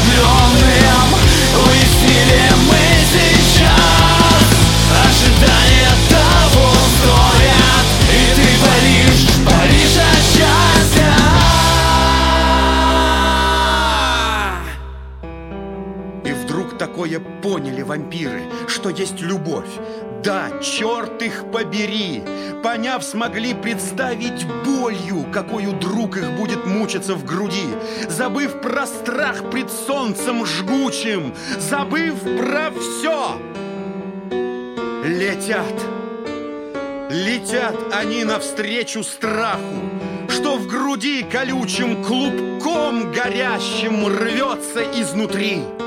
влюбленным уяснили мы сейчас. Ожидания того стоят, и ты паришь от счастья. И вдруг такое поняли вампиры, что есть любовь. Да, черт их побери! Поняв, смогли представить болью, какую друг их будет мучиться в груди, забыв про страх пред солнцем жгучим, забыв про все. Летят они навстречу страху, что в груди колючим клубком горящим рвется изнутри.